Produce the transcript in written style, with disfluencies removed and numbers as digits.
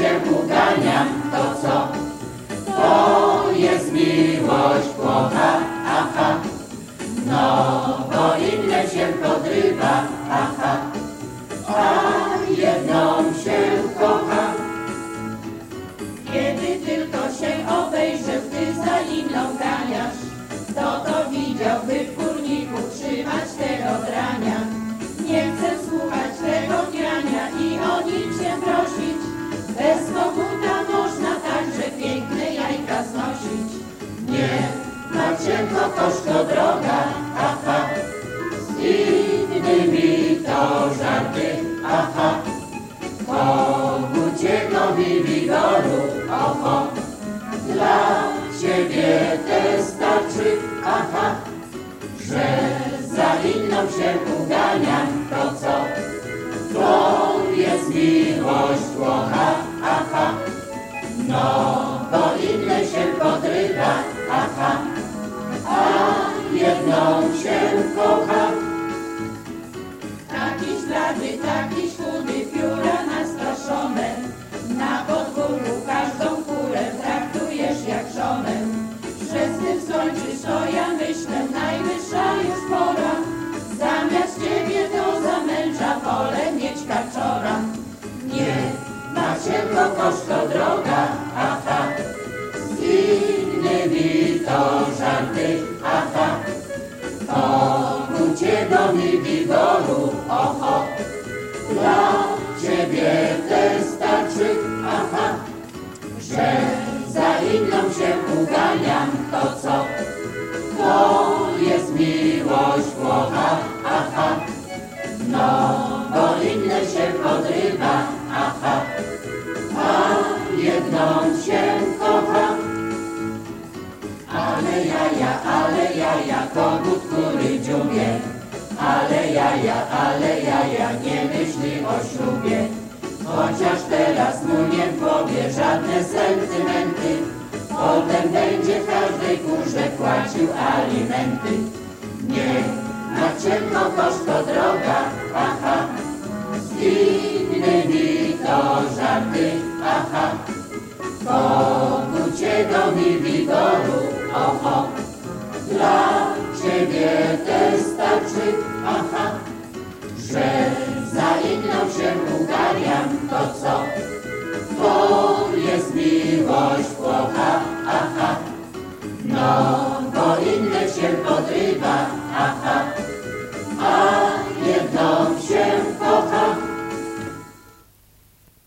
się uganiam, to co? To jest miłość płocha, aha. No, bo inne się podrywa, aha. A jedną się kocha. Kiedy tylko się obejrzę, ty za inną ganiasz, to widziałby w kurniku trzymać tego drania. Nie chcę słuchać tego grania i o nic się prosić. Bez koguta można także piękne jajka znosić. Nie, Marcienko, koszko droga, aha. Z innymi to żarty, aha. Koguciego wigoru, oho. Dla ciebie też starczy, aha. Że za inną się uganiam, to co? To jest miłość płocha, aha. No, bo inne się podrywa, aha. A jedną się kocha. Takiś blady, takiś chudy, pióra nastraszone. Na podwórku każdą kurę traktujesz jak żonę. Że z tym skończysz, to ja myślę, najwyższa już pora. Zamiast ciebie to za męża wolę mieć kaczora. Nie, Marcienko, koszko droga, aha. Z innymi to żarty, aha. Koguciego wigoru, oho. Dla ciebie też starczy, aha. Że za inną się uganiam, to co? To jest miłość płocha, aha. No, bo inne się podrywa, aha. A jedną się kocha. Ale jaja, kogut kury dziubie. Ale jaja, nie myśli o ślubie. Chociaż teraz mu nie powie żadne sentymenty. Potem będzie każdej kurze płacił alimenty. Nie, Marcienko, koszko droga, aha. Z innymi to żarty, aha. Koguciego wigoru, oho. Dla ciebie też starczy, aha. Że za inną się uganiam, to co? To jest miłość płocha, aha. No, bo inne się podrywa, aha.